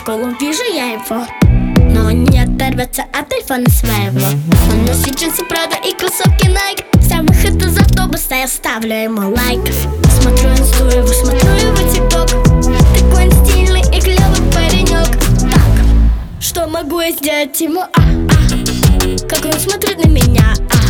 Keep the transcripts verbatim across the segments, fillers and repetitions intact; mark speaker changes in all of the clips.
Speaker 1: школу, вижу я его, но он не оторвется от айфона своего. Он носит джинсы Prada и кроссовки Nike. Сам выход из автобуса, я ставлю ему лайк. Смотрю инсту его, смотрю его тикток. Такой он стильный и клевый паренек. Так, что могу я сделать ему? А, а, как он смотрит на меня? А.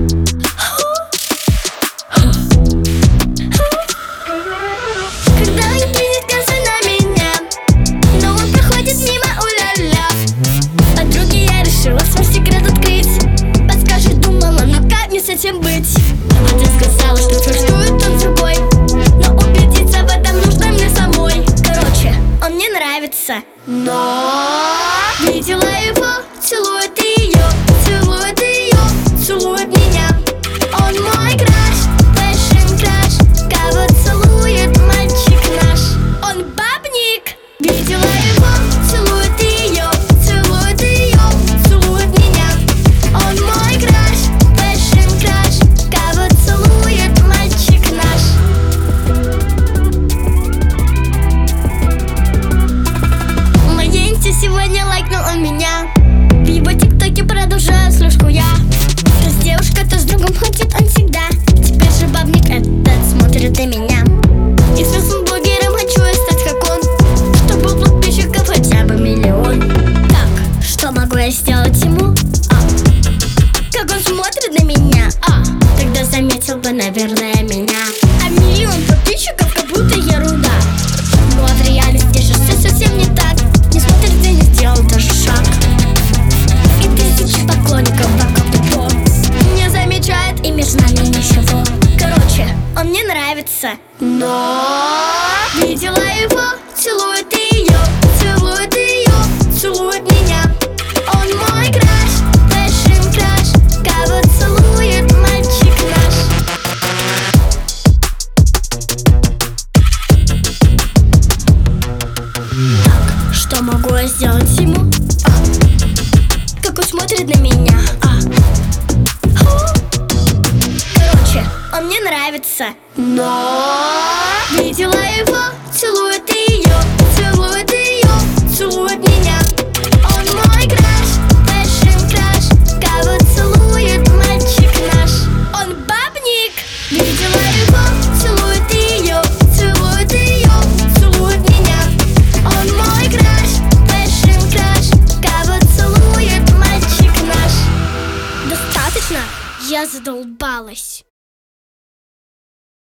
Speaker 1: Когда он кинет глаза на меня, но он проходит мимо, уля-ля. Подруге я решила свой секрет открыть. Подскажет, думала, но как мне с этим быть? А ты сказала, что флиртует он с другой, но убедиться в этом нужно мне самой. Короче, он мне нравится, но видела его, целует ее, целует ее, целует меня. Он мой краш, fashion краш. Кого целует мальчик наш? Он бабник. Видела его, целует ее, целует ее, целует меня. Он мой краш, fashion краш. Кого целует мальчик наш? В моей инсте сегодня лайкнул он меня. В его тиктоке продолжаю слежку я. То с девушкой, то с другом ходит он всегда. Теперь же бабник этот смотрит на меня. И с блогером хочу я стать как он, чтобы у подписчиков хотя бы миллион. Так, что могу я сделать ему? А, как он смотрит на меня? А, тогда заметил бы, наверное, меня. А миллион подписчиков как будто ерунда. Ну а в реальности же все совсем не так. Не смотрит и не сделал даже шаг. И тысячи поклонников вокруг него не замечает, и между нами ничего. Короче, он мне нравится, но видела его, целует ее, целует ее, целует меня. Он мой краш, fashion краш. Кого целует мальчик наш? Так, что могу я сделать ему? А, как он смотрит на меня? А. Короче, он мне нравится, но видела его, целует ее, целует ее, целует меня. Он мой краш, fashion краш. Кого целует мальчик наш? Он бабник. Видела его, целует ее, целует ее, целует меня. Он мой краш, fashion краш. Кого целует мальчик наш? Достаточно? Я задолбалась.